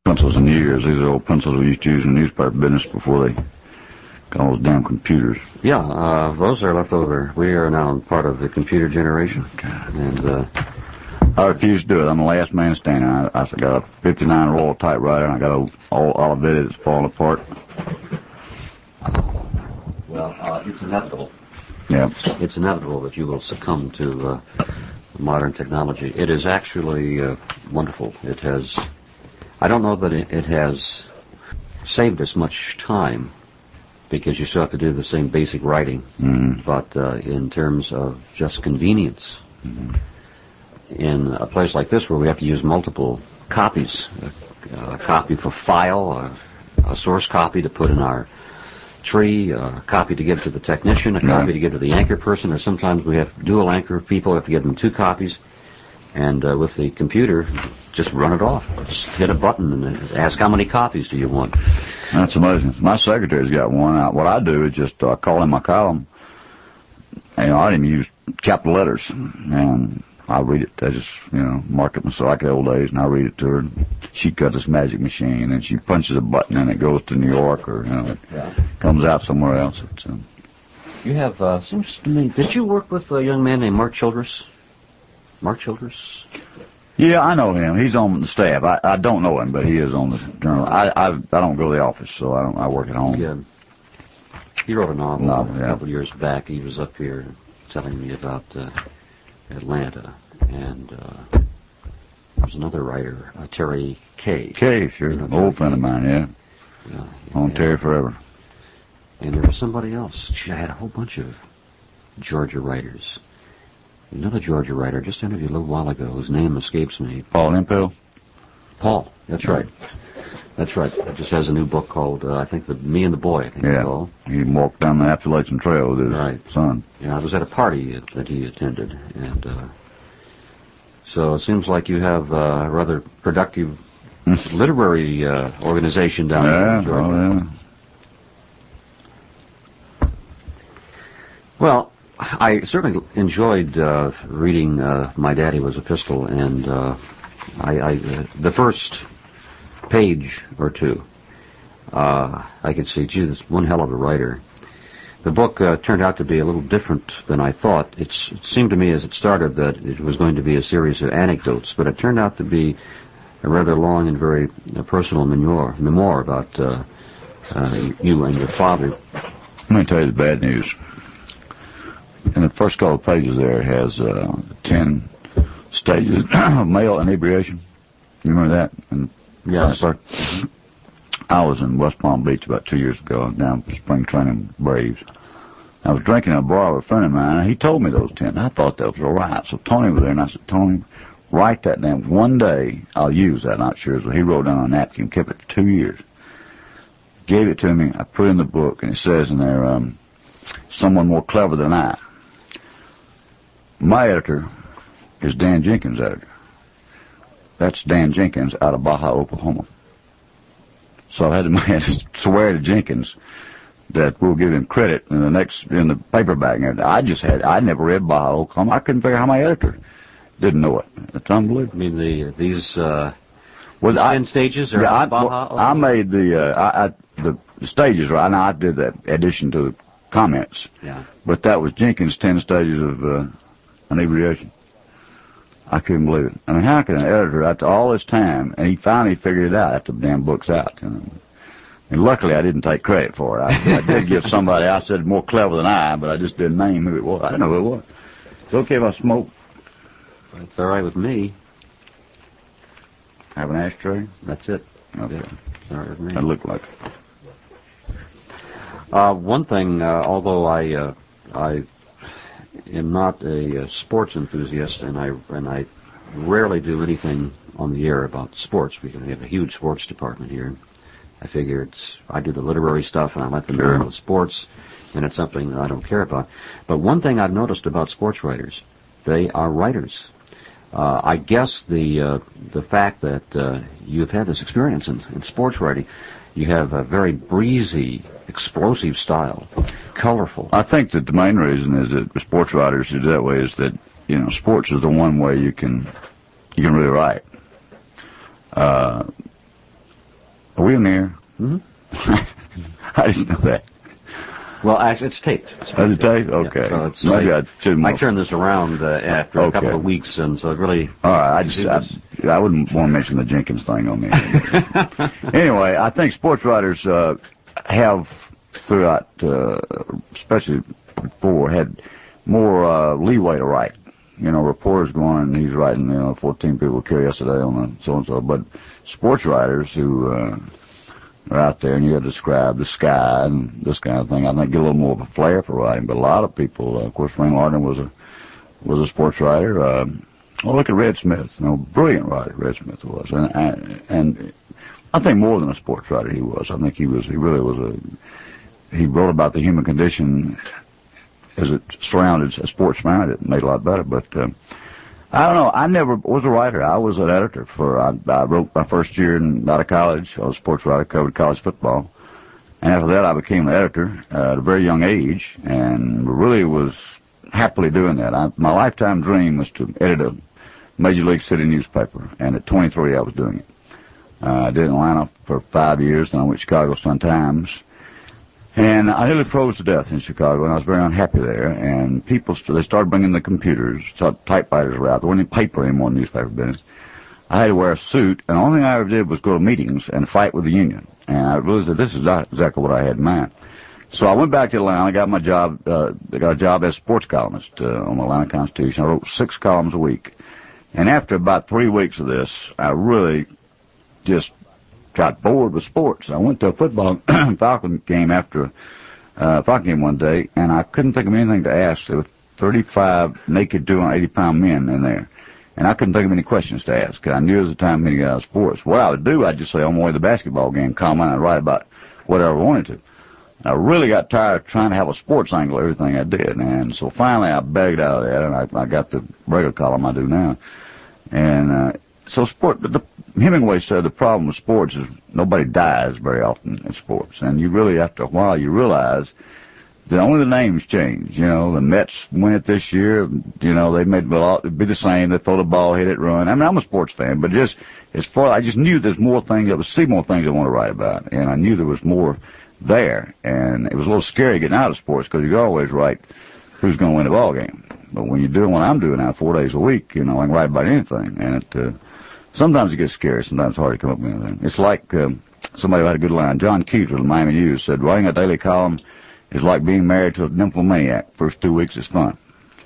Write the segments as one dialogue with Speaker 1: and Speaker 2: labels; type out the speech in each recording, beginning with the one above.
Speaker 1: pencils in years. These are old pencils we used to use in the newspaper business before they got all those damn computers.
Speaker 2: Yeah, those are left over. We are now part of the computer generation.
Speaker 1: God.
Speaker 2: And
Speaker 1: I refuse to do it. I'm the last man standing. I got a 59 Royal typewriter, and I got all Olivetti that's falling apart.
Speaker 2: Well, it's inevitable.
Speaker 1: Yeah.
Speaker 2: It's inevitable that you will succumb to modern technology. It is actually wonderful. It has... I don't know that it has saved us much time, because you still have to do the same basic writing, but in terms of just convenience, in a place like this where we have to use multiple copies, a copy for file, a source copy to put in our tree, a copy to give to the technician, a copy to give to the anchor person, or sometimes we have dual anchor people, have to give them 2 copies. And with the computer, just run it off. Just hit a button and ask how many copies do you want.
Speaker 1: That's amazing. My secretary's got one. What I do is just call in my column. And I didn't use capital letters. And I read it. I just, mark it myself like the old days, and I read it to her. She got this magic machine, and she punches a button, and it goes to New York, or, it comes out somewhere else.
Speaker 2: You have, seems to me, did you work with a young man named Mark Childress? Mark Childress?
Speaker 1: Yeah, I know him. He's on the staff. I don't know him, but he is on the journal. I don't go to the office, so I work at home.
Speaker 2: Yeah. He wrote a novel a couple of years back. He was up here telling me about Atlanta, and there was another writer, Terry Kay.
Speaker 1: Kay, sure. Old friend of mine, yeah. On Terry forever.
Speaker 2: And there was somebody else. I had a whole bunch of Georgia writers. Another Georgia writer just interviewed a little while ago, whose name escapes me.
Speaker 1: Paul Impel?
Speaker 2: Paul, that's right. That's right. It just has a new book called, I think, Me and the Boy, I think it's called.
Speaker 1: He walked down the Appalachian Trail with his son.
Speaker 2: Yeah, I was at a party that he attended, and so it seems like you have a rather productive literary organization down there in Georgia.
Speaker 1: Oh, yeah.
Speaker 2: Well, I certainly enjoyed reading My Daddy Was a Pistol, and the first page or two, I could see, gee, this one hell of a writer. The book turned out to be a little different than I thought. It seemed to me as it started that it was going to be a series of anecdotes, but it turned out to be a rather long and very personal memoir about you and your father.
Speaker 1: Let me tell you the bad news. In the first couple of pages there, it has 10 stages of male inebriation. You remember that?
Speaker 2: Yes.
Speaker 1: I was in West Palm Beach about 2 years ago, down for spring training Braves. I was drinking at a bar with a friend of mine, and he told me those 10. I thought that was all right. So Tony was there, and I said, Tony, write that down. One day I'll use that, not sure. So he wrote down on a napkin, kept it for 2 years. Gave it to me. I put it in the book, and it says in there, someone more clever than I. My editor is Dan Jenkins' editor. That's Dan Jenkins out of Baja, Oklahoma. So I had to swear to Jenkins that we'll give him credit in the paperback and everything. I never read Baja, Oklahoma. I couldn't figure out how my editor didn't know it. It's unbelievable.
Speaker 2: I mean, these 10 stages are Baja?
Speaker 1: I made the stages right. Now I did that addition to the comments.
Speaker 2: Yeah.
Speaker 1: But that was Jenkins' 10 stages of inebriation. I couldn't believe it. I mean, how can an editor, after all this time, and he finally figured it out after the damn book's out. And luckily I didn't take credit for it. I did give somebody, I said, more clever than I, but I just didn't name who it was. I didn't know who it was. It's okay if I smoke.
Speaker 2: It's all right with me.
Speaker 1: Have an ashtray?
Speaker 2: That's it.
Speaker 1: Okay.
Speaker 2: It's all right with me.
Speaker 1: That looked like
Speaker 2: it. One thing, although I am not a sports enthusiast, and I rarely do anything on the air about sports. We have a huge sports department here. I figure I do the literary stuff, and I let them know about sports, and it's something I don't care about. But one thing I've noticed about sports writers, they are writers. I guess the fact that you've had this experience in sports writing, you have a very breezy, explosive style, colorful.
Speaker 1: I think that the main reason is that sports writers do that way is that, sports is the one way you can really write. real near.
Speaker 2: Mm-hmm.
Speaker 1: I didn't know that.
Speaker 2: Well, actually, it's taped.
Speaker 1: Oh, the tape? Okay.
Speaker 2: Yeah, so
Speaker 1: Maybe I shouldn't.
Speaker 2: I turned this around after a couple of weeks, and so it really...
Speaker 1: All right, I wouldn't want to mention the Jenkins thing on me. Anyway, I think sports writers have, throughout, especially before, had more leeway to write. You know, reporters go on and he's writing, 14 people killed yesterday on the so-and-so. But sports writers who are out there and you have to describe the sky and this kind of thing, I think get a little more of a flair for writing. But a lot of people, of course, Ring Lardner was a sports writer. Look at Red Smith, brilliant writer Red Smith was. And I think more than a sports writer he was. I think he really was he wrote about the human condition as it surrounded a sports man. It made it a lot better, but I don't know. I never was a writer. I was an editor I wrote my first year out of college. I was a sports writer, covered college football. And after that, I became an editor at a very young age and really was happily doing that. My lifetime dream was to edit a Major League City newspaper, and at 23, I was doing it. I did it in Atlanta for 5 years, then I went to Chicago Sun-Times. And I nearly froze to death in Chicago, and I was very unhappy there. And people, they started bringing the computers, typewriters were out. There wasn't any paper anymore in the newspaper business. I had to wear a suit, and the only thing I ever did was go to meetings and fight with the union. And I realized that this is not exactly what I had in mind. So I went back to Atlanta, got my job, I got a job as a sports columnist on the Atlanta Constitution. I wrote 6 columns a week. And after about 3 weeks of this, I really just got bored with sports. I went to a football Falcon game after Falcon game one day, and I couldn't think of anything to ask. There were 35 naked 280-pound men in there, and I couldn't think of any questions to ask. I knew it was the time meeting out of sports. What I would do, I'd just say, on my way to the basketball game, comment, and I'd write about whatever I wanted to. I really got tired of trying to have a sports angle of everything I did, and so finally I begged out of that, and I got the regular column I do now. And so Hemingway said the problem with sports is nobody dies very often in sports. And you really, after a while, you realize that only the names change. The Mets win it this year. They made it be the same. They throw the ball, hit it, run. I mean, I'm a sports fan, but just as far, I just knew there's more things, I would see more things I want to write about. And I knew there was more there. And it was a little scary getting out of sports because you could always write who's going to win the ball game. But when you're doing what I'm doing now 4 days a week, I can write about anything. And sometimes it gets scary. Sometimes it's hard to come up with anything. It's like somebody had a good line. John Keats of the Miami News said, writing a daily column is like being married to a nymphomaniac. First 2 weeks is fun.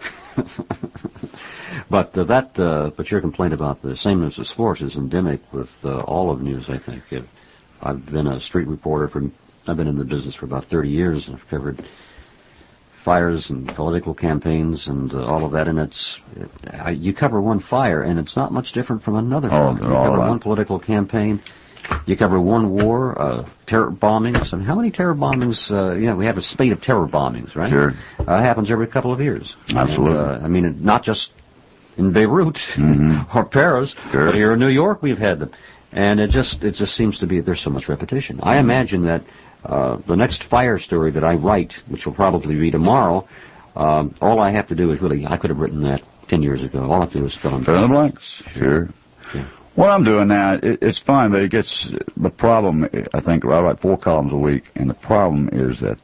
Speaker 2: But but your complaint about the sameness of sports is endemic with all of news, I think. I've been a street reporter I've been in the business for about 30 years, and I've covered fires and political campaigns and all of that, and you cover one fire, and it's not much different from another fire. You cover one political campaign, you cover one war, terror bombings. I mean, how many terror bombings? We have a spate of terror bombings, right? Sure. It happens every couple of years.
Speaker 1: Absolutely.
Speaker 2: And, not just in Beirut or Paris, but here in New York we've had them, and it just seems to be there's so much repetition. I imagine that. The next fire story that I write, which will probably be tomorrow, all I have to do is I could have written that 10 years ago. All I have to do is fill in
Speaker 1: the blanks. Sure. Yeah. What I'm doing now, it's fine, but the problem, I think, I write 4 columns a week, and the problem is that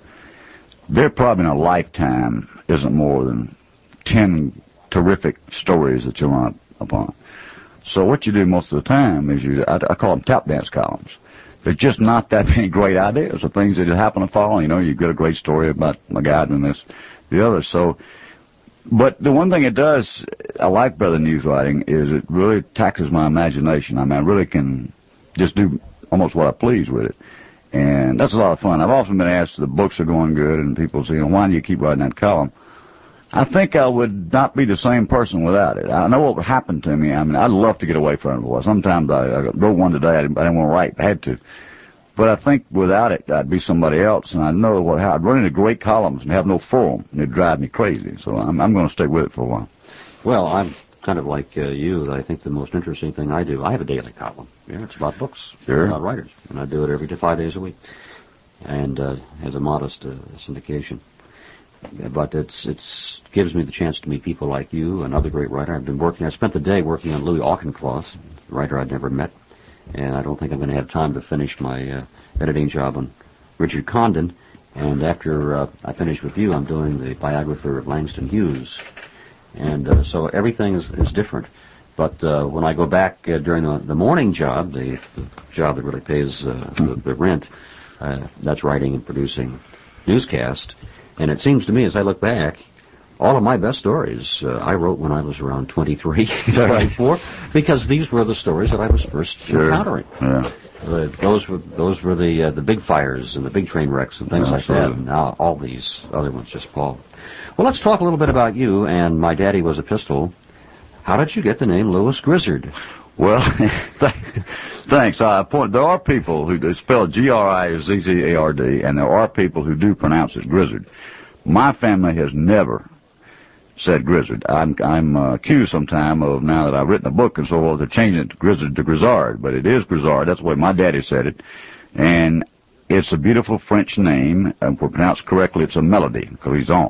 Speaker 1: there probably in a lifetime isn't more than 10 terrific stories that you run upon. So what you do most of the time is I call them tap dance columns. There's just not that many great ideas or things that happen to fall. You get a great story about my guy doing this, the other. So, but the one thing it does, I like better than news writing, is it really taxes my imagination. I mean, I really can just do almost what I please with it. And that's a lot of fun. I've often been asked, the books are going good, and people say, why do you keep writing that column? I think I would not be the same person without it. I know what would happen to me. I mean, I'd love to get away from it. Sometimes I wrote one today. I didn't want to write. I had to. But I think without it, I'd be somebody else. And I know I'd run into great columns and have no form. And it'd drive me crazy. So I'm going to stick with it for a while.
Speaker 2: Well, I'm kind of like you. I think the most interesting thing I do, I have a daily column. It's about books.
Speaker 1: Sure.
Speaker 2: About writers. And I do it every 5 days a week. And has a modest syndication. But it gives me the chance to meet people like you, another great writer. I spent the day working on Louis Auchincloss, a writer I'd never met, and I don't think I'm going to have time to finish my editing job on Richard Condon. And after I finish with you, I'm doing the biographer of Langston Hughes. And so everything is different. But when I go back during the morning job, the job that really pays the rent, that's writing and producing newscast. And it seems to me, as I look back, all of my best stories I wrote when I was around 23, 24, because these were the stories that I was first encountering.
Speaker 1: Yeah.
Speaker 2: Those were the big fires and the big train wrecks and things like that. And now all these other ones just pall. Well, let's talk a little bit about you. And My Daddy Was a Pistol. How did you get the name Louis Grizzard?
Speaker 1: Well, thanks. There are people who spell Grizzard, and there are people who do pronounce it Grizzard. My family has never said Grizzard. I'm accused sometime of, now that I've written a book and so forth, of changing it to Grizzard, but it is Grizzard. That's the way my daddy said it. And it's a beautiful French name. If we pronounce correctly, it's a melody, Grisant.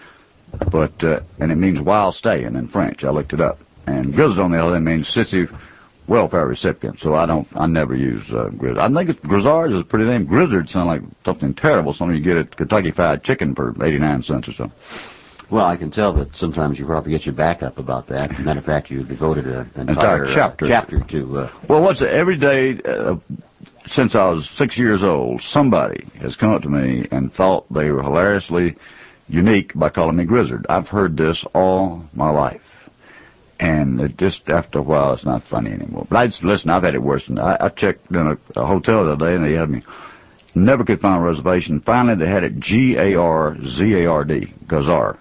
Speaker 1: But, and it means wild stallion in French. I looked it up. And Grizzard, on the other hand, means sissy welfare recipient. So I never use Grizzard. I think Grizzard is a pretty name. Grizzard sounds like something terrible, something you get at Kentucky Fried Chicken for 89 cents or so.
Speaker 2: Well, I can tell that sometimes you probably get your back up about that. Matter of fact, you devoted an entire
Speaker 1: chapter
Speaker 2: to...
Speaker 1: Well, every day since I was 6 years old, somebody has come up to me and thought they were hilariously unique by calling me Grizzard. I've heard this all my life. And it just, after a while, it's not funny anymore. But listen, I've had it worse. I checked in a hotel the other day, and they had me. Never could find a reservation. Finally, they had it Garzard, Gazar.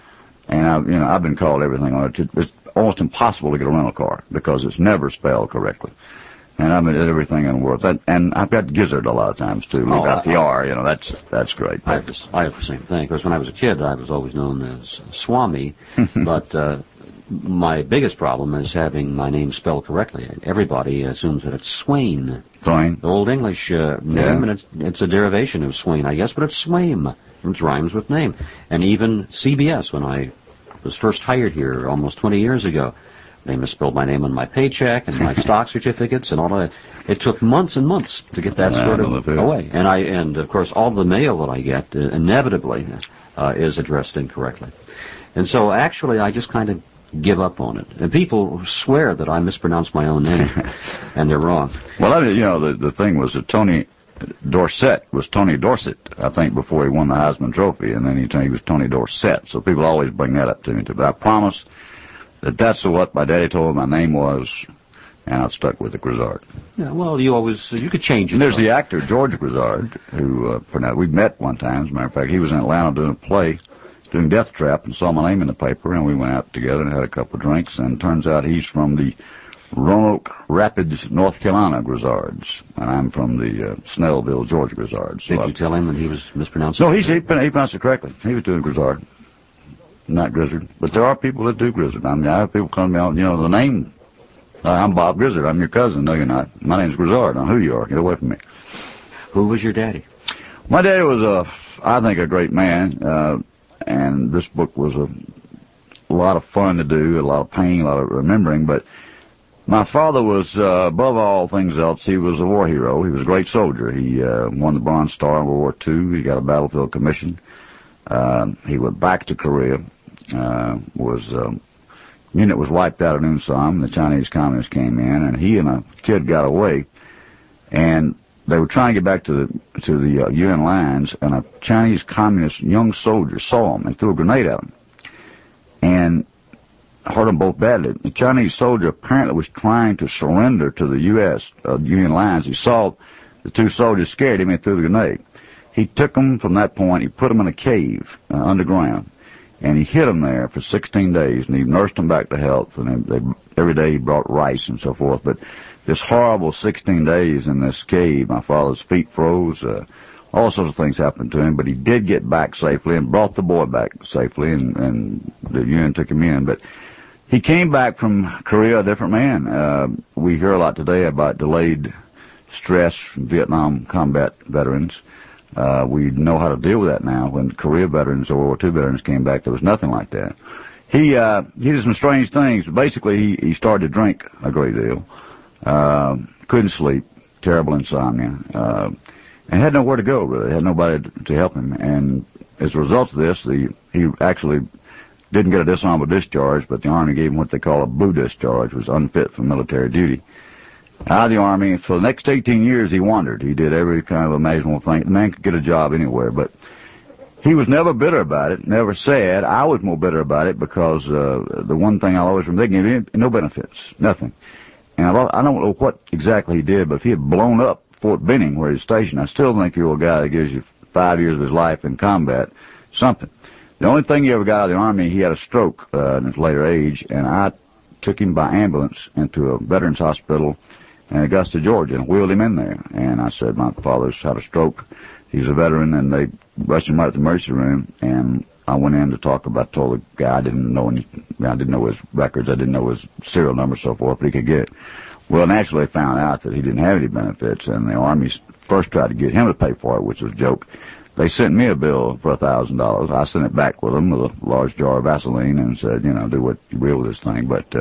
Speaker 1: And I've been called everything on it. It's almost impossible to get a rental car because it's never spelled correctly. And I've been at everything in the world. And I've got Gizzard a lot of times too. We've got the R, that's great.
Speaker 2: I have the same thing. Because when I was a kid, I was always known as Swami. But my biggest problem is having my name spelled correctly. Everybody assumes that it's Swain.
Speaker 1: Swain.
Speaker 2: The Old English name, and it's a derivation of Swain, I guess, but it's Swaim. It rhymes with name. And even CBS, when I was first hired here almost 20 years ago, they misspelled my name on my paycheck and my stock certificates and all of that. It took months and months to get that sort of away. And of course, all the mail that I get inevitably is addressed incorrectly. And so actually, I just kind of give up on it. And people swear that I mispronounce my own name, and they're wrong.
Speaker 1: Well, the thing was that Tony Dorsett was Tony Dorsett, I think, before he won the Heisman Trophy, and then he was Tony Dorsett. So people always bring that up to me. But I promise that's what my daddy told me my name was, and I've stuck with it, Grizzard.
Speaker 2: Yeah, well, you could change it.
Speaker 1: And there's the actor, George Grizzard, who, we met one time. As a matter of fact, he was in Atlanta doing a play, doing Death Trap, and saw my name in the paper, and we went out together and had a couple of drinks, and it turns out he's from the Roanoke Rapids, North Carolina Grizzards, and I'm from the Snellville, Georgia Grizzards.
Speaker 2: So Did you tell him that he was mispronouncing?
Speaker 1: No, he pronounced it correctly. He was doing Grizzard, not Grizzard. But there are people that do Grizzard. I mean, I have people come to me, the name. I'm Bob Grizzard. I'm your cousin. No, you're not. My name's Grizzard. I know who you are. Get away from me.
Speaker 2: Who was your daddy?
Speaker 1: My daddy was I think, a great man, and this book was a lot of fun to do, a lot of pain, a lot of remembering, but my father was, above all things else, he was a war hero. He was a great soldier. He won the Bronze Star in World War II. He got a battlefield commission. He went back to Korea. Unit was wiped out at Unsan. The Chinese communists came in, and he and a kid got away. And they were trying to get back to the UN lines, and a Chinese communist young soldier saw him and threw a grenade at him. And hurt them both badly. The Chinese soldier apparently was trying to surrender to the U.S. Union lines. He saw the two soldiers, scared him, and threw the grenade. He took them from that point. He put them in a cave underground, and he hid them there for 16 days, and he nursed them back to health. And every day he brought rice and so forth. But this horrible 16 days in this cave, my father's feet froze. All sorts of things happened to him, but he did get back safely and brought the boy back safely, and the UN took him in. But he came back from Korea a different man. We hear a lot today about delayed stress from Vietnam combat veterans. We know how to deal with that now. When Korea veterans or World War II veterans came back, there was nothing like that. He did some strange things. Basically, he started to drink a great deal. Couldn't sleep, terrible insomnia, and had nowhere to go, really. Had nobody to help him. And as a result of this, he actually didn't get a dishonorable discharge, but the Army gave him what they call a blue discharge, was unfit for military duty. Out of the Army, for the next 18 years, he wandered. He did every kind of imaginable thing. The man could get a job anywhere, but he was never bitter about it, never sad. I was more bitter about it because the one thing I always remember, they gave him no benefits, nothing. And I don't know what exactly he did, but if he had blown up Fort Benning, where he's stationed, I still think you're a guy that gives you 5 years of his life in combat, something. The only thing he ever got out of the Army, he had a stroke in his later age, and I took him by ambulance into a veterans hospital in Augusta, Georgia, and wheeled him in there. And I said, my father's had a stroke. He's a veteran, and they rushed him right to the emergency room, and I went in to talk about, told the guy I didn't know his records, I didn't know his serial number, so forth, but he could get it. Well, naturally, they found out that he didn't have any benefits, and the Army first tried to get him to pay for it, which was a joke. They sent me a bill for $1,000. I sent it back with them with a large jar of Vaseline and said, do what you will with this thing. But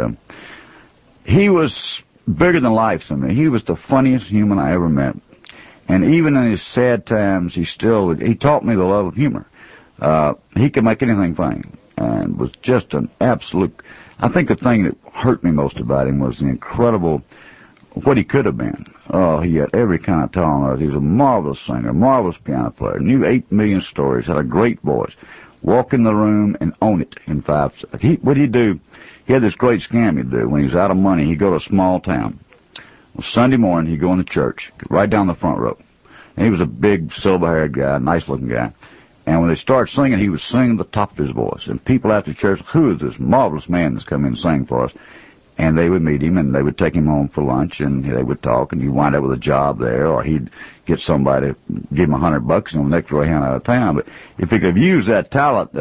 Speaker 1: he was bigger than life to me. He was the funniest human I ever met. And even in his sad times, he taught me the love of humor. He could make anything funny, and was just an absolute. I think the thing that hurt me most about him was the incredible what he could have been. Oh, he had every kind of talent on earth. He was a marvelous singer, marvelous piano player, knew 8 million stories, had a great voice. Walk in the room and own it in 5 seconds. What did he do? He had this great scam he'd do. When he was out of money, he'd go to a small town. Well, Sunday morning, he'd go into church, right down the front row. And he was a big, silver-haired guy, nice-looking guy. And when they started singing, he was singing the top of his voice. And people after church, who is this marvelous man that's come in and sing for us? And they would meet him, and they would take him home for lunch, and they would talk, and he'd wind up with a job there, or he'd get somebody to give him $100 and the next Greyhound out of town. But if he could have used that talent,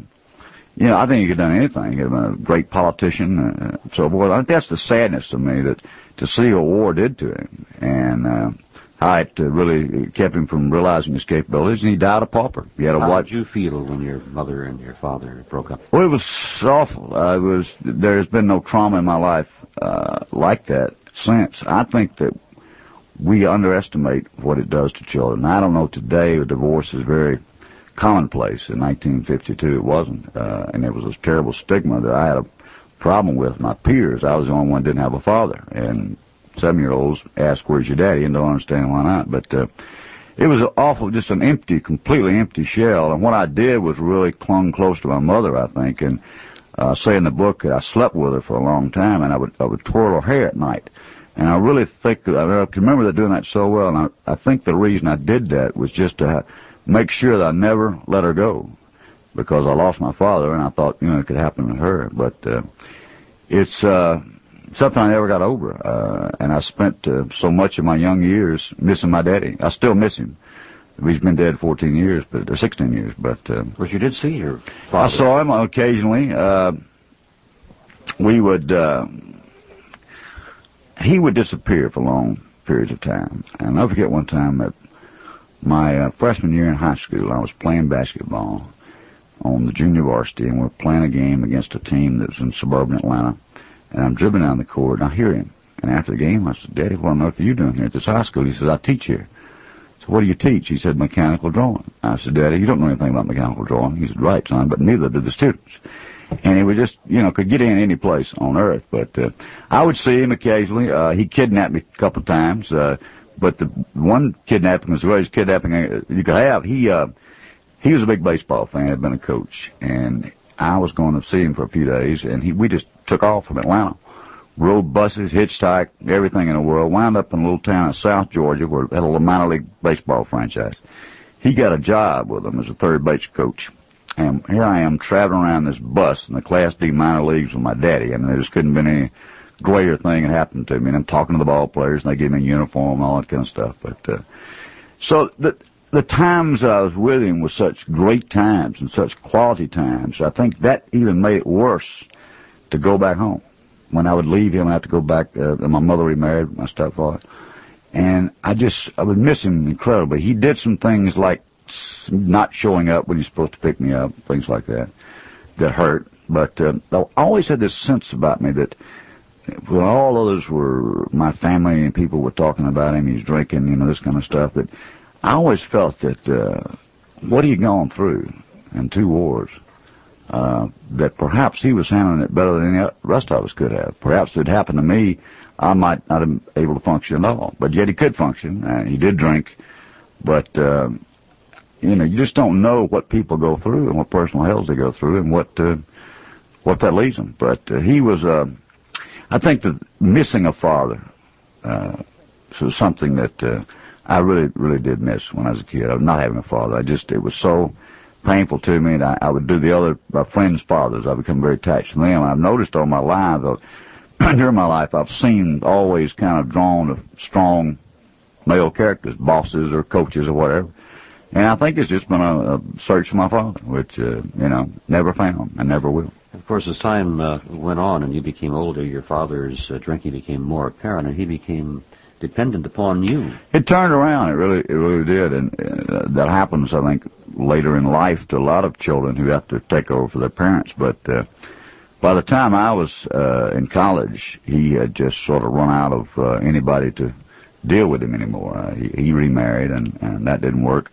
Speaker 1: I think he could have done anything. He could have been a great politician, so forth. I think that's the sadness to me, that to see what war did to him, and how it really kept him from realizing his capabilities, and he died a pauper. He had a
Speaker 2: How did you feel when your mother and your father broke up?
Speaker 1: Well, it was awful. There's been no trauma in my life like that since. I think that we underestimate what it does to children. I don't know, today a divorce is very commonplace. In 1952 it wasn't, and there was this terrible stigma that I had a problem with my peers. I was the only one that didn't have a father, and 7-year-olds ask, where's your daddy, and don't understand why not. But it was awful, just an completely empty shell. And what I did was really clung close to my mother, I think. And say in the book, I slept with her for a long time, and I would twirl her hair at night. And I really think I can remember that doing that so well. And I think the reason I did that was just to make sure that I never let her go, because I lost my father, and I thought it could happen to her. But it's something I never got over, and I spent so much of my young years missing my daddy. I still miss him. He's been dead 14 years, or 16 years, but...
Speaker 2: But you did see your father.
Speaker 1: I saw him occasionally. He would disappear for long periods of time. And I'll forget one time that my freshman year in high school, I was playing basketball on the junior varsity, and we were playing a game against a team that was in suburban Atlanta. And I'm dribbling down the court, and I hear him. And after the game, I said, Daddy, what on earth are you doing here at this high school? He says, I teach here. So what do you teach? He said, mechanical drawing. I said, Daddy, you don't know anything about mechanical drawing. He said, right, son, but neither did the students. And he was just, could get in any place on earth. But I would see him occasionally. He kidnapped me a couple of times. But the one kidnapping was the greatest kidnapping you could have. He was a big baseball fan, had been a coach. And I was going to see him for a few days, and we just took off from Atlanta, rode buses, hitchhiked, everything in the world, wound up in a little town in South Georgia where it had a minor league baseball franchise. He got a job with them as a third base coach. And here I am traveling around this bus in the Class D minor leagues with my daddy. I mean, there just couldn't have been any greater thing that happened to me. And I'm talking to the ball players, and they gave me a uniform and all that kind of stuff. But so the times I was with him were such great times and such quality times. I think that even made it worse to go back home. When I would leave him, I'd have to go back. My mother remarried, my stepfather. And I would miss him incredibly. He did some things like not showing up when he's supposed to pick me up, things like that hurt. But I always had this sense about me that well, all others were my family and people were talking about him. He's drinking, you know, this kind of stuff. But I always felt that what he had gone through in 2 wars, that perhaps he was handling it better than the rest of us could have. Perhaps if it happened to me, I might not have been able to function at all. But yet he could function. He did drink. But, you know, you just don't know what people go through and what personal hells they go through and what that leaves them. But he was, I think that missing a father was something that I really, really did miss when I was a kid. Not having a father. It was so painful to me, and I would do the other, my friends' fathers. I become very attached to them. I've noticed all my life, during my life, I've seen always kind of drawn to strong male characters, bosses or coaches or whatever. And I think it's just been a search for my father, which, you know, never found and never will.
Speaker 2: Of course, as time went on and you became older, your father's drinking became more apparent, and he became dependent upon you. It
Speaker 1: turned around. It really did. And that happens, I think, later in life to a lot of children who have to take over for their parents. But by the time I was in college, he had just sort of run out of anybody to deal with him anymore. He remarried, and that didn't work.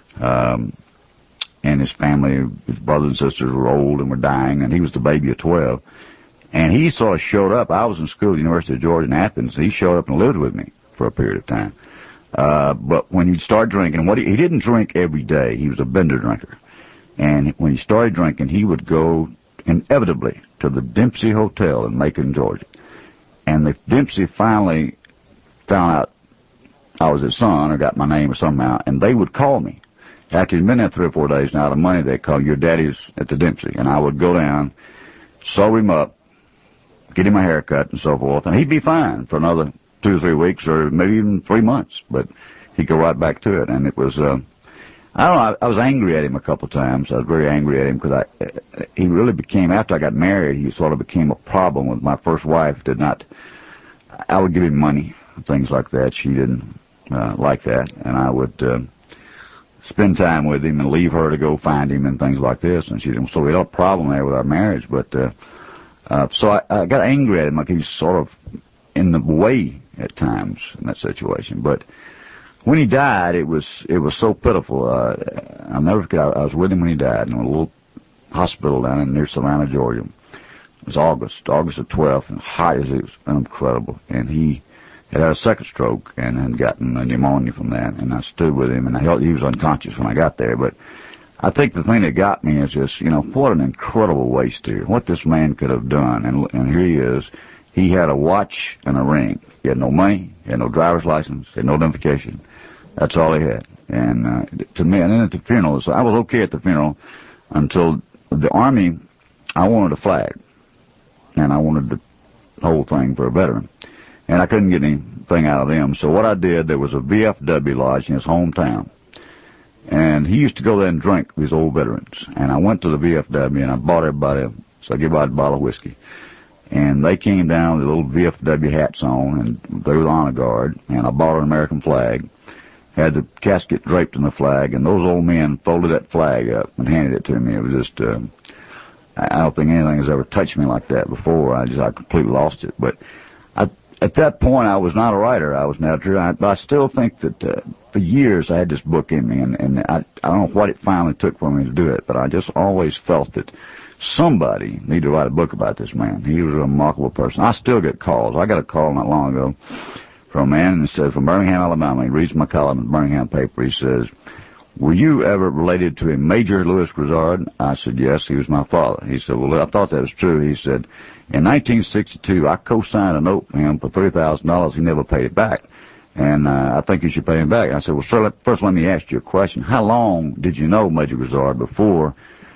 Speaker 1: And his family, his brothers and sisters were old and were dying, and he was the baby of 12. And he sort of showed up. I was in school at the University of Georgia in Athens. He showed up and lived with me for a period of time. But when he'd start drinking, he didn't drink every day. He was a bender drinker. And when he started drinking, he would go inevitably to the Dempsey Hotel in Macon, Georgia. And the Dempsey finally found out I was his son or got my name or somehow, and they would call me. After he'd been there 3 or 4 days and out of money, they'd call, your daddy's at the Dempsey. And I would go down, sew him up, get him a haircut and so forth, and he'd be fine for another 2 or 3 weeks or maybe even 3 months, but he'd go right back to it. And it was, I don't know, I was angry at him a couple of times. I was very angry at him because he really became, after I got married, he sort of became a problem with my first wife. I would give him money, things like that. She didn't like that, and I would spend time with him and leave her to go find him and things like this. And so we had a problem there with our marriage, but so I got angry at him, like he's sort of in the way at times in that situation. But when he died, it was so pitiful. I'll never forget, I was with him when he died in a little hospital down near Savannah, Georgia. It was August the 12th, and hot as it was incredible. And he had a second stroke and had gotten a pneumonia from that. And I stood with him, and he was unconscious when I got there. But I think the thing that got me is just, you know, what an incredible waste here. What this man could have done. And here he is. He had a watch and a ring. He had no money. He had no driver's license. He had no identification. That's all he had. And to me, and then at the funeral, so I was okay at the funeral until the Army, I wanted a flag. And I wanted the whole thing for a veteran. And I couldn't get anything out of them. So what I did, there was a VFW lodge in his hometown. And he used to go there and drink with his old veterans. And I went to the VFW and I bought everybody, so I gave everybody a bottle of whiskey. And they came down with little VFW hats on, and they were the honor guard. And I bought an American flag, had the casket draped in the flag, and those old men folded that flag up and handed it to me. It was just, I don't think anything has ever touched me like that before. I completely lost it. But at that point, I was not a writer. I was an editor. But I still think that for years I had this book in me, and I don't know what it finally took for me to do it, but I just always felt that somebody needed to write a book about this man. He was a remarkable person. I still get calls. I got a call not long ago from a man, and it says, from Birmingham, Alabama. He reads my column in the Birmingham paper. He says, were you ever related to a Major Louis Grizzard? I said, yes, he was my father. He said, well, I thought that was true. He said, in 1962, I co-signed a note for him for $30,000. He never paid it back. And I think you should pay him back. And I said, well, sir, first let me ask you a question. How long did you know Major Grizzard before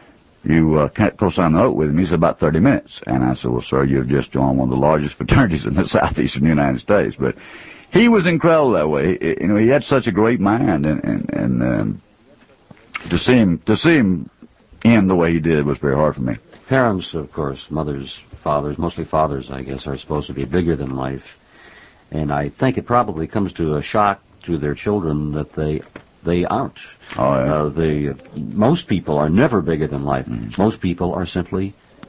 Speaker 1: you co-signed the note with him? He said, about 30 minutes. And I said, well, sir, you've just joined one of the largest fraternities in the southeastern United States. But he was incredible that way. He had such a great mind, and to see him end the way he did was very hard for me.
Speaker 2: Parents, of course, mothers, fathers, mostly fathers, I guess, are supposed to be bigger than life. And I think it probably comes to a shock to their children that they aren't.
Speaker 1: Oh, yeah.
Speaker 2: Most people are never bigger than life. Most people are simply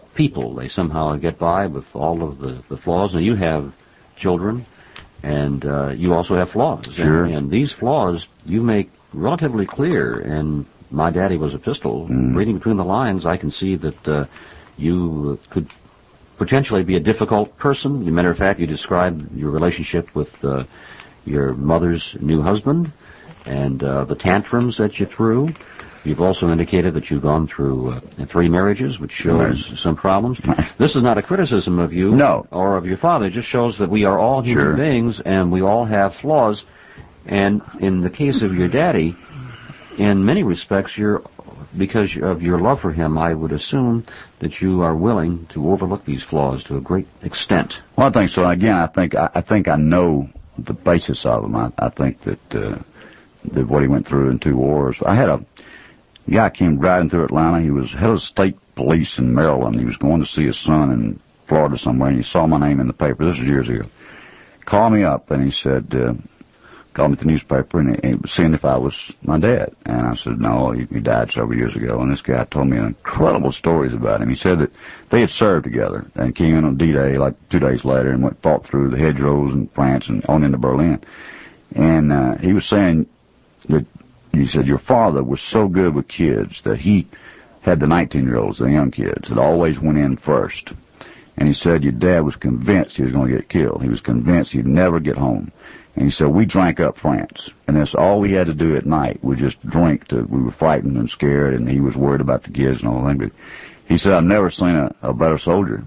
Speaker 2: people. They somehow get by with all of the flaws. Now, you have children, and you also have flaws.
Speaker 1: Sure.
Speaker 2: And these flaws you make relatively clear. And My Daddy Was a Pistol. Reading between the lines, I can see that you could potentially be a difficult person. As a matter of fact, you describe your relationship with your mother's new husband and the tantrums that you threw. You've also indicated that you've gone through 3 marriages, which shows some problems. This is not a criticism of you or of your father. It just shows that we are all human beings and we all have flaws. And in the case of your daddy, in many respects, because of your love for him, I would assume that you are willing to overlook these flaws to a great extent.
Speaker 1: Well, I think so. Again, I think I know the basis of them. I think that what he went through in 2 wars. I had a guy came driving through Atlanta. He was head of state police in Maryland. He was going to see his son in Florida somewhere, and he saw my name in the paper. This was years ago. Called me up, and he said, called me at the newspaper, and he was seeing if I was my dad. And I said, no, he died several years ago. And this guy told me incredible stories about him. He said that they had served together and came in on D-Day like 2 days later and fought through the hedgerows in France and on into Berlin. And he was saying that, he said, your father was so good with kids that he had the 19-year-olds, the young kids, that always went in first. And he said your dad was convinced he was going to get killed. He was convinced he'd never get home. And he said, we drank up France. And that's all we had to do at night. We just drink. We were frightened and scared, and he was worried about the kids and all that. But he said, I've never seen a better soldier.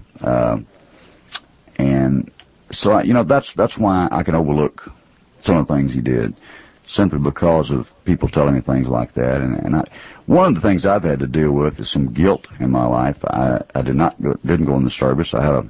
Speaker 1: And so, that's why I can overlook some of the things he did, simply because of people telling me things like that. And one of the things I've had to deal with is some guilt in my life. I didn't go in the service. I had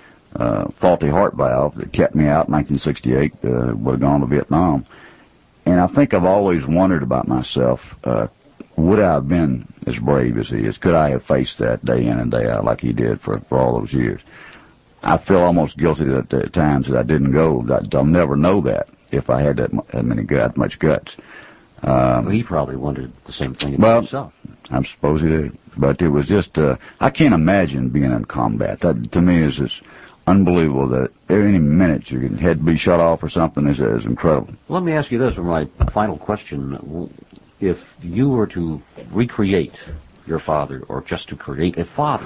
Speaker 1: a faulty heart valve that kept me out in 1968, would have gone to Vietnam. And I think I've always wondered about myself, would I have been as brave as he is? Could I have faced that day in and day out like he did for all those years? I feel almost guilty at times that I didn't go. I'll never know that if I had that much guts.
Speaker 2: Well, he probably wondered the same thing about himself.
Speaker 1: I suppose he did. But it was just, I can't imagine being in combat. That, to me, is just unbelievable that any minute your head be shut off or something is incredible.
Speaker 2: Well, let me ask you this for my final question. If you were to recreate your father, or just to create a father,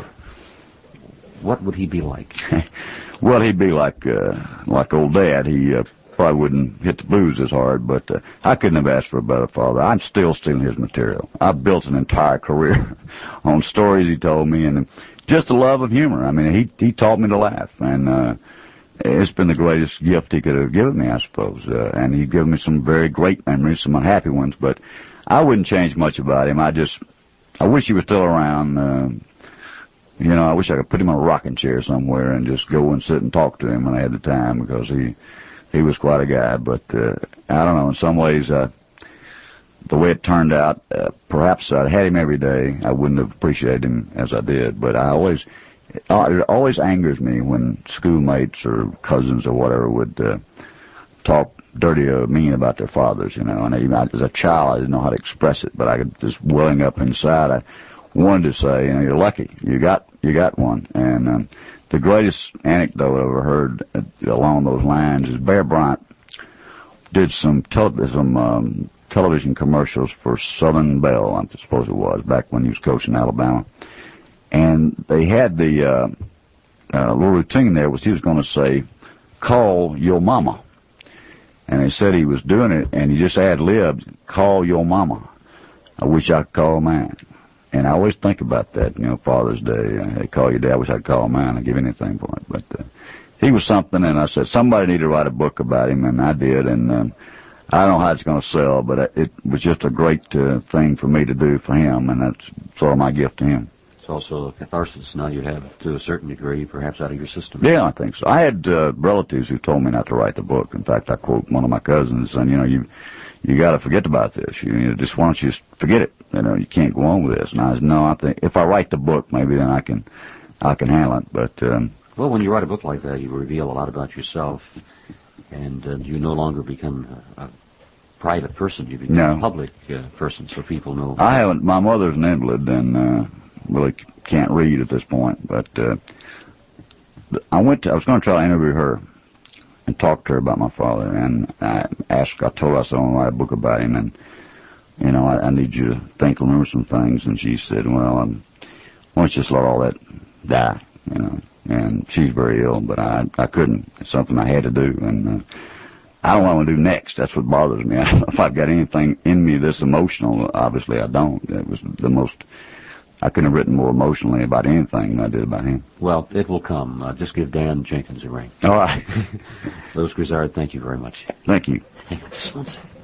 Speaker 2: what would he be like?
Speaker 1: Well, he'd be like old Dad. He probably wouldn't hit the booze as hard, but I couldn't have asked for a better father. I'm still stealing his material. I've built an entire career on stories he told me, and just a love of humor. I mean, he taught me to laugh, and it's been the greatest gift he could have given me, I suppose. And he'd given me some very great memories, some unhappy ones, but I wouldn't change much about him. I wish he was still around. I wish I could put him in a rocking chair somewhere and just go and sit and talk to him when I had the time, because he was quite a guy. But I don't know, in some ways, the way it turned out, perhaps I'd had him every day, I wouldn't have appreciated him as I did. But it always angers me when schoolmates or cousins or whatever would talk dirty or mean about their fathers, And even as a child, I didn't know how to express it, but I could just welling up inside. I wanted to say, you're lucky, you got one. And the greatest anecdote I ever heard along those lines is Bear Bryant did some television commercials for Southern Bell, I suppose it was, back when he was coaching Alabama. And they had the little routine there was he was going to say, call your mama. And they said he was doing it, and he just ad-libbed, call your mama. I wish I could call mine. And I always think about that, Father's Day. They call your dad, I wish I'd call mine. I'd give anything for it. But he was something, and I said, somebody need to write a book about him, and I did. And I don't know how it's going to sell, but it was just a great thing for me to do for him, and that's sort of my gift to him.
Speaker 2: It's also a catharsis now you have, to a certain degree, perhaps out of your system.
Speaker 1: Yeah, I think so. I had relatives who told me not to write the book. In fact, I quote one of my cousins, and, you got to forget about this. Just why don't you just forget it? You can't go on with this. And I said, no, I think if I write the book, maybe then I can handle it. But
Speaker 2: well, when you write a book like that, you reveal a lot about yourself, and you no longer become a private person. You become a public person, so people know.
Speaker 1: I haven't. My mother's an invalid, and really can't read at this point. But I was going to try to interview her and talk to her about my father. And I told her, I said, I want to write a book about him. And, you know, I need you to remember some things. And she said, well, why don't you just let all that die, you know. And she's very ill, but I couldn't. It's something I had to do. And I don't know what I want to do next. That's what bothers me. I don't know if I've got anything in me that's emotional. Obviously, I don't. It was the most... I couldn't have written more emotionally about anything than I did about him.
Speaker 2: Well, it will come. Just give Dan Jenkins a ring.
Speaker 1: All right.
Speaker 2: Louis Grizzard, thank you very much.
Speaker 1: Thank you.
Speaker 2: Hang on just one second.